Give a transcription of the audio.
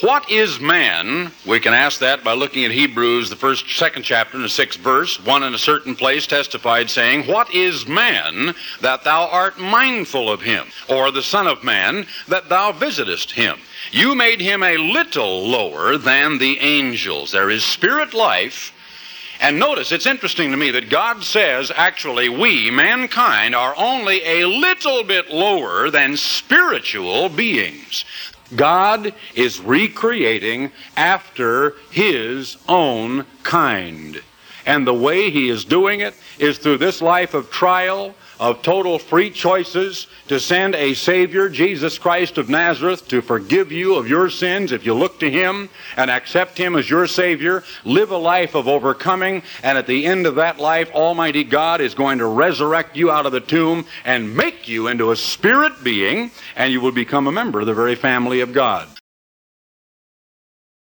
What is man? We can ask that by looking at Hebrews, the second chapter, and the 6th verse. One in a certain place testified, saying, "What is man, that thou art mindful of him? Or the son of man, that thou visitest him? You made him a little lower than the angels." There is spirit life. And notice, it's interesting to me that God says, actually, we, mankind, are only a little bit lower than spiritual beings. God is recreating after His own kind. And the way He is doing it is through this life of trial, of total free choices, to send a Savior, Jesus Christ of Nazareth, to forgive you of your sins if you look to Him and accept Him as your Savior, live a life of overcoming, and at the end of that life, Almighty God is going to resurrect you out of the tomb and make you into a spirit being, and you will become a member of the very family of God.